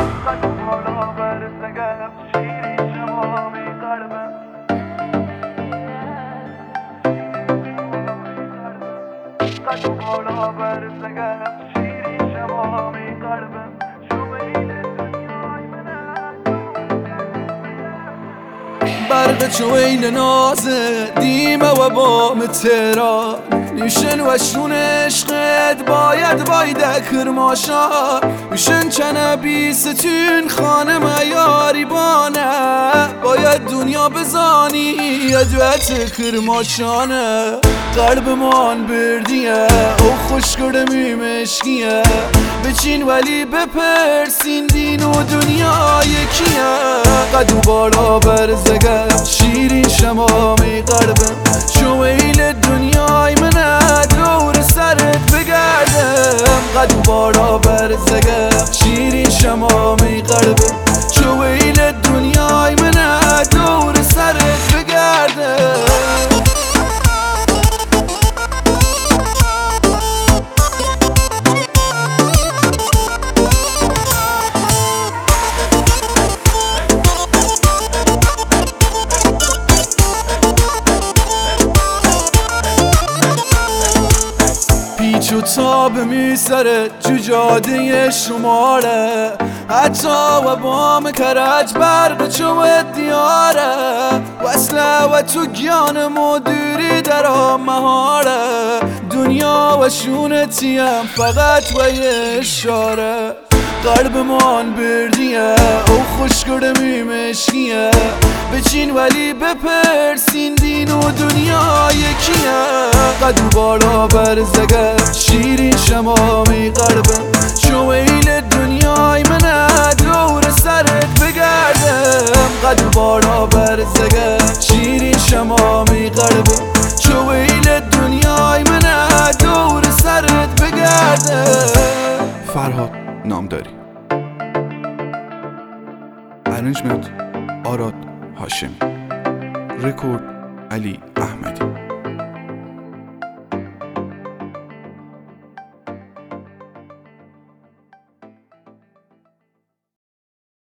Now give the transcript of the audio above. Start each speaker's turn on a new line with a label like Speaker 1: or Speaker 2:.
Speaker 1: بالا برسگم شیرین شمامی قلبم قد بالا برسگم شیرین شمامی قلبم برق چو عین نازه دیمه و بام تهران نیشن و شون عشقت باید کرماشا میشن چنه بیستون خانه میاری بانه باید دنیا بزانی ادوت کرماشانه قلب مان بردیه او خوش کردمی مشکیه بچین ولی بپرسین دین و دنیا یکیه قدو بالا برزگه شیرین شمامی قلبم شویل دنیای منه دور سرت بگردم قدو بالا برزگه شیرین شمامی قلبم شویل دنیای منه دور سرت بگردم پیچ و تاب میسره جو جاده شماره حتی و بام کرج برق چو دیاره وصله و تو گیان مدیری در مهاره دنیا و شونتیم فقط و یه اشاره قلب مان بردیه او خوش کردمی مشکیه بچین ولی بپرسین دین و دنیا یکیه قدو بالا برزگه شیرین شمامی قلبم شویل دنیای منه دور سرت بگردم قدو بالا برزگه شیرین شمامی قلبم شویل دنیای منه دور سرت بگردم.
Speaker 2: فرهاد نامداری، ارنجمنت آراد هاشمی، رکورد علی احمدی.